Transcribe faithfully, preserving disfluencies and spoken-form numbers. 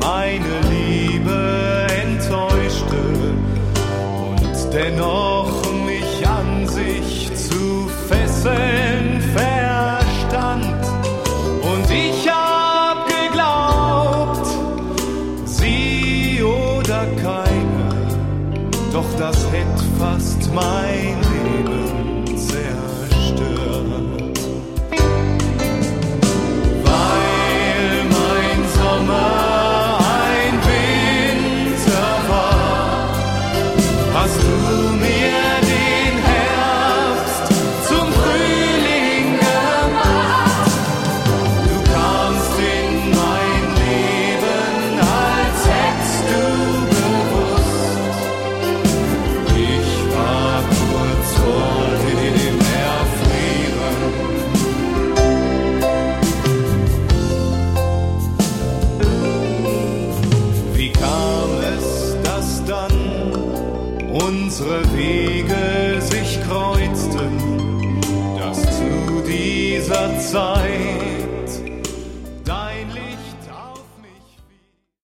meine Liebe enttäuschte und dennoch mich an sich zu fesseln verstand. Und ich hab geglaubt, sie oder keine, doch das hätt fast mein Leben zerstört. Weil mein Sommer ein Winter war, hast du mir den Herbst zum Frühling gemacht. Du kamst in mein Leben, als hättest du gewusst, ich war kurz vor dem Erfrieren. Wie kam es, dass dann unsere Wege sich kreuzten, dass zu dieser Zeit